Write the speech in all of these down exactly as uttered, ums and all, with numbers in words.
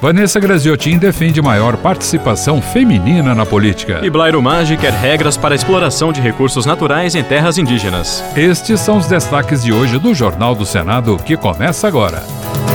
Vanessa Graziotin defende maior participação feminina na política. E Blairo Maggi quer regras para a exploração de recursos naturais em terras indígenas. Estes são os destaques de hoje do Jornal do Senado, que começa agora.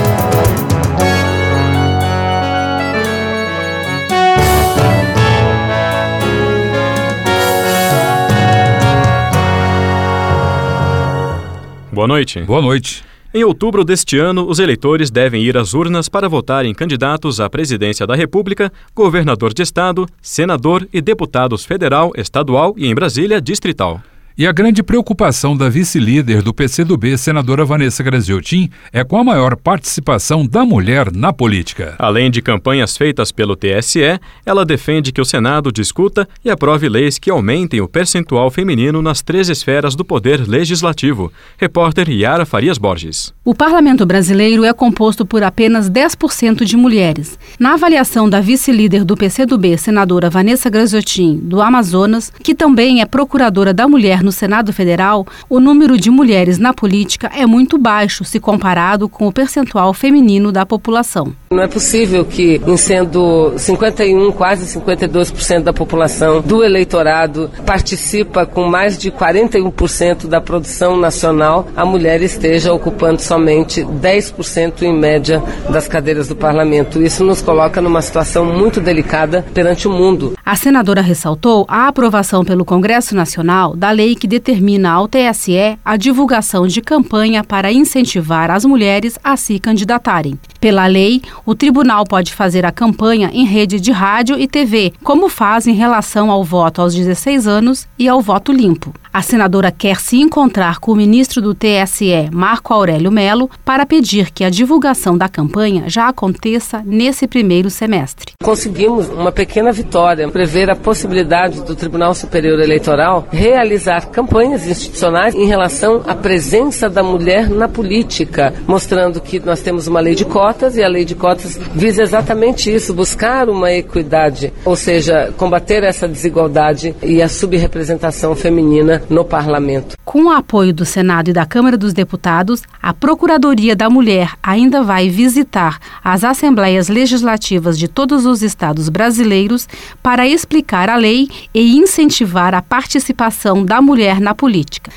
Boa noite. Boa noite. Em outubro deste ano, os eleitores devem ir às urnas para votar em candidatos à presidência da República, governador de estado, senador e deputados federal, estadual e, em Brasília, distrital. E a grande preocupação da vice-líder do P C do B, senadora Vanessa Graziotin, é com a maior participação da mulher na política. Além de campanhas feitas pelo T S E, ela defende que o Senado discuta e aprove leis que aumentem o percentual feminino nas três esferas do poder legislativo. Repórter Yara Farias Borges. O parlamento brasileiro é composto por apenas dez por cento de mulheres. Na avaliação da vice-líder do P C do B, senadora Vanessa Graziotin, do Amazonas, que também é procuradora da mulher no Senado Federal, o número de mulheres na política é muito baixo se comparado com o percentual feminino da população. Não é possível que, em sendo cinquenta e um, quase cinquenta e dois por cento da população do eleitorado participa com mais de quarenta e um por cento da produção nacional, a mulher esteja ocupando somente dez por cento em média das cadeiras do parlamento. Isso nos coloca numa situação muito delicada perante o mundo. A senadora ressaltou a aprovação pelo Congresso Nacional da lei que determina ao T S E a divulgação de campanha para incentivar as mulheres a se candidatarem. Pela lei, o tribunal pode fazer a campanha em rede de rádio e T V, como faz em relação ao voto aos dezesseis anos e ao voto limpo. A senadora quer se encontrar com o ministro do T S E, Marco Aurélio Mello, para pedir que a divulgação da campanha já aconteça nesse primeiro semestre. Conseguimos uma pequena vitória, prever a possibilidade do Tribunal Superior Eleitoral realizar campanhas institucionais em relação à presença da mulher na política, mostrando que nós temos uma lei de cotas e a lei de cotas visa exatamente isso, buscar uma equidade, ou seja, combater essa desigualdade e a subrepresentação feminina no parlamento. Com o apoio do Senado e da Câmara dos Deputados, a Procuradoria da Mulher ainda vai visitar as assembleias legislativas de todos os estados brasileiros para explicar a lei e incentivar a participação da mulher na política.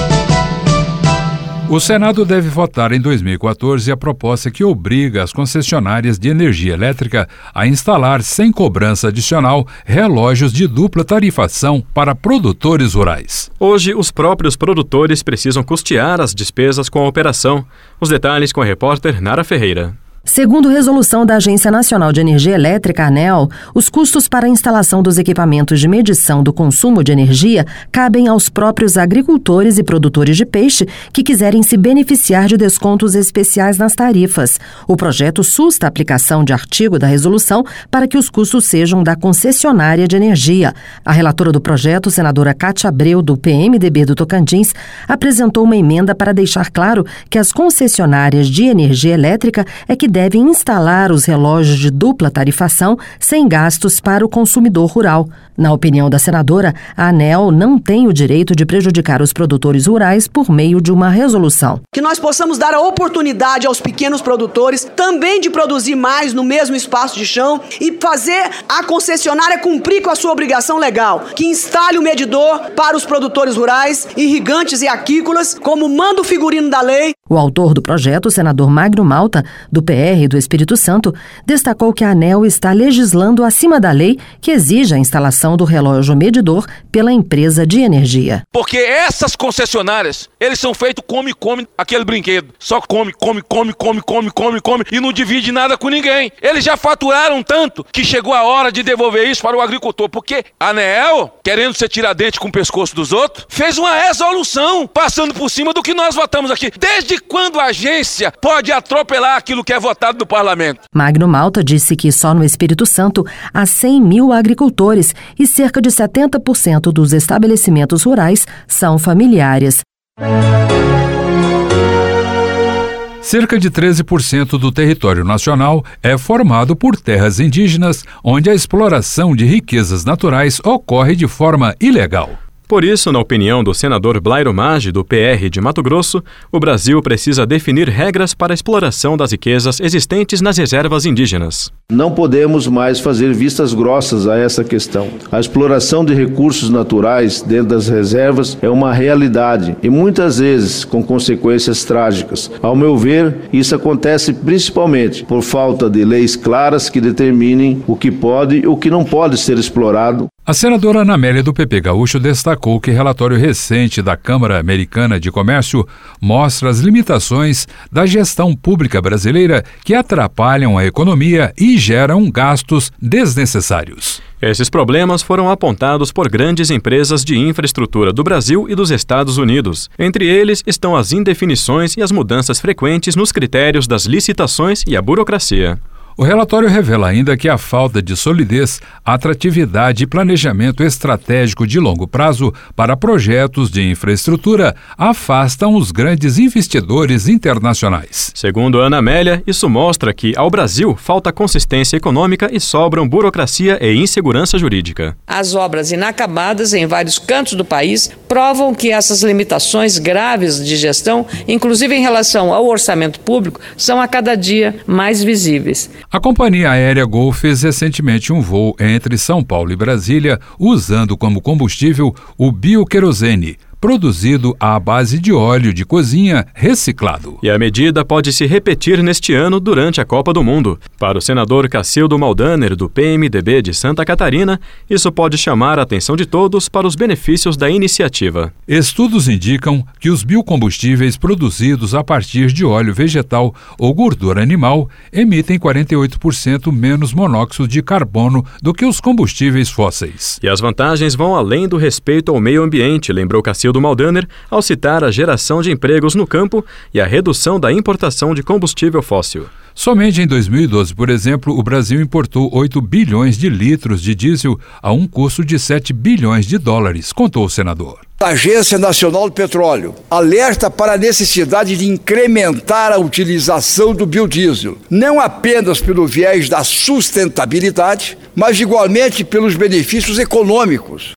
O Senado deve votar em dois mil e quatorze a proposta que obriga as concessionárias de energia elétrica a instalar, sem cobrança adicional, relógios de dupla tarifação para produtores rurais. Hoje, os próprios produtores precisam custear as despesas com a operação. Os detalhes com a repórter Nara Ferreira. Segundo resolução da Agência Nacional de Energia Elétrica, ANEEL, os custos para a instalação dos equipamentos de medição do consumo de energia cabem aos próprios agricultores e produtores de peixe que quiserem se beneficiar de descontos especiais nas tarifas. O projeto susta a aplicação de artigo da resolução para que os custos sejam da concessionária de energia. A relatora do projeto, senadora Cátia Abreu, do P M D B do Tocantins, apresentou uma emenda para deixar claro que as concessionárias de energia elétrica é que devem instalar os relógios de dupla tarifação sem gastos para o consumidor rural. Na opinião da senadora, a ANEEL não tem o direito de prejudicar os produtores rurais por meio de uma resolução. Que nós possamos dar a oportunidade aos pequenos produtores também de produzir mais no mesmo espaço de chão e fazer a concessionária cumprir com a sua obrigação legal, que instale o medidor para os produtores rurais, irrigantes e aquícolas, como manda o figurino da lei. O autor do projeto, o senador Magno Malta, do P R do Espírito Santo, destacou que a ANEEL está legislando acima da lei que exige a instalação do relógio medidor pela empresa de energia. Porque essas concessionárias, eles são feitos come, come aquele brinquedo. Só come, come, come, come, come, come, come e não divide nada com ninguém. Eles já faturaram tanto que chegou a hora de devolver isso para o agricultor. Porque a ANEEL, querendo ser tiradentes com o pescoço dos outros, fez uma resolução passando por cima do que nós votamos aqui. Desde quando a agência pode atropelar aquilo que é votado no parlamento? Magno Malta disse que só no Espírito Santo há cem mil agricultores e cerca de setenta por cento dos estabelecimentos rurais são familiares. Cerca de treze por cento do território nacional é formado por terras indígenas, onde a exploração de riquezas naturais ocorre de forma ilegal. Por isso, na opinião do senador Blairo Maggi, do P R de Mato Grosso, o Brasil precisa definir regras para a exploração das riquezas existentes nas reservas indígenas. Não podemos mais fazer vistas grossas a essa questão. A exploração de recursos naturais dentro das reservas é uma realidade e muitas vezes com consequências trágicas. Ao meu ver, isso acontece principalmente por falta de leis claras que determinem o que pode e o que não pode ser explorado. A senadora Ana Amélia do P P Gaúcho destacou que relatório recente da Câmara Americana de Comércio mostra as limitações da gestão pública brasileira que atrapalham a economia e geram gastos desnecessários. Esses problemas foram apontados por grandes empresas de infraestrutura do Brasil e dos Estados Unidos. Entre eles estão as indefinições e as mudanças frequentes nos critérios das licitações e a burocracia. O relatório revela ainda que a falta de solidez, atratividade e planejamento estratégico de longo prazo para projetos de infraestrutura afastam os grandes investidores internacionais. Segundo Ana Amélia, isso mostra que, ao Brasil, falta consistência econômica e sobram burocracia e insegurança jurídica. As obras inacabadas em vários cantos do país provam que essas limitações graves de gestão, inclusive em relação ao orçamento público, são a cada dia mais visíveis. A companhia aérea Gol fez recentemente um voo entre São Paulo e Brasília usando como combustível o bioquerosene, produzido à base de óleo de cozinha reciclado. E a medida pode se repetir neste ano durante a Copa do Mundo. Para o senador Cacildo Maldaner, do P M D B de Santa Catarina, isso pode chamar a atenção de todos para os benefícios da iniciativa. Estudos indicam que os biocombustíveis produzidos a partir de óleo vegetal ou gordura animal emitem quarenta e oito por cento menos monóxido de carbono do que os combustíveis fósseis. E as vantagens vão além do respeito ao meio ambiente, lembrou Cacildo do Maldaner ao citar a geração de empregos no campo e a redução da importação de combustível fóssil. Somente em dois mil e doze, por exemplo, o Brasil importou oito bilhões de litros de diesel a um custo de sete bilhões de dólares, contou o senador. A Agência Nacional do Petróleo alerta para a necessidade de incrementar a utilização do biodiesel, não apenas pelo viés da sustentabilidade, mas igualmente pelos benefícios econômicos.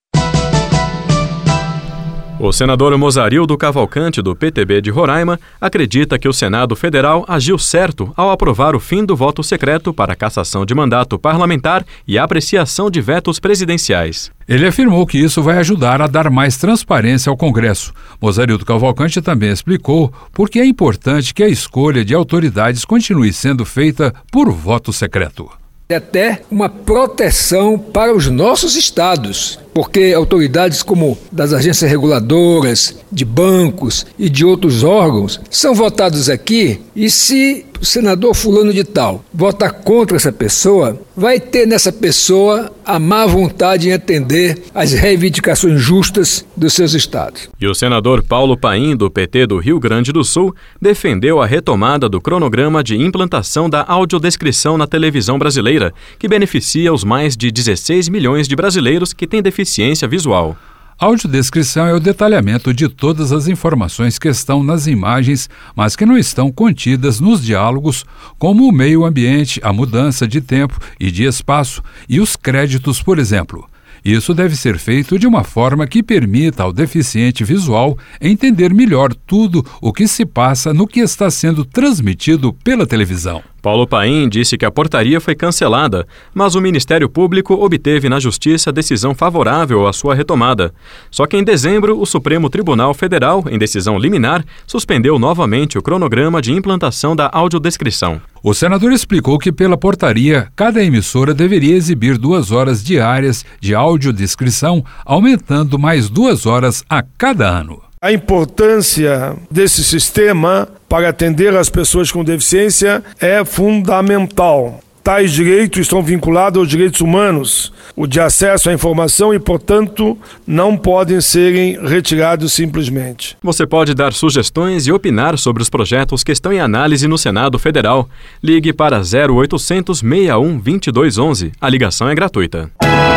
O senador Mozarildo Cavalcante, do P T B de Roraima, acredita que o Senado Federal agiu certo ao aprovar o fim do voto secreto para cassação de mandato parlamentar e apreciação de vetos presidenciais. Ele afirmou que isso vai ajudar a dar mais transparência ao Congresso. Mozarildo Cavalcante também explicou por que é importante que a escolha de autoridades continue sendo feita por voto secreto. Até uma proteção para os nossos estados, porque autoridades como das agências reguladoras, de bancos e de outros órgãos são votados aqui e se o senador fulano de tal votar contra essa pessoa, vai ter nessa pessoa a má vontade em atender às reivindicações justas dos seus estados. E o senador Paulo Paim, do P T do Rio Grande do Sul, defendeu a retomada do cronograma de implantação da audiodescrição na televisão brasileira, que beneficia os mais de dezesseis milhões de brasileiros que têm deficiência visual. A audiodescrição é o detalhamento de todas as informações que estão nas imagens, mas que não estão contidas nos diálogos, como o meio ambiente, a mudança de tempo e de espaço e os créditos, por exemplo. Isso deve ser feito de uma forma que permita ao deficiente visual entender melhor tudo o que se passa no que está sendo transmitido pela televisão. Paulo Paim disse que a portaria foi cancelada, mas o Ministério Público obteve na Justiça decisão favorável à sua retomada. Só que em dezembro, o Supremo Tribunal Federal, em decisão liminar, suspendeu novamente o cronograma de implantação da audiodescrição. O senador explicou que, pela portaria, cada emissora deveria exibir duas horas diárias de audiodescrição, aumentando mais duas horas a cada ano. A importância desse sistema para atender as pessoas com deficiência é fundamental. Tais direitos estão vinculados aos direitos humanos, o de acesso à informação e, portanto, não podem serem retirados simplesmente. Você pode dar sugestões e opinar sobre os projetos que estão em análise no Senado Federal. Ligue para zero oitocentos, seis um, vinte e dois onze. A ligação é gratuita.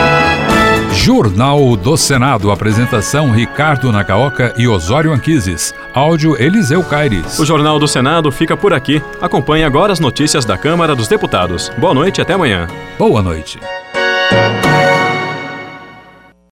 Jornal do Senado. Apresentação Ricardo Nacaoca e Osório Anquises. Áudio Eliseu Caires. O Jornal do Senado fica por aqui. Acompanhe agora as notícias da Câmara dos Deputados. Boa noite e até amanhã. Boa noite.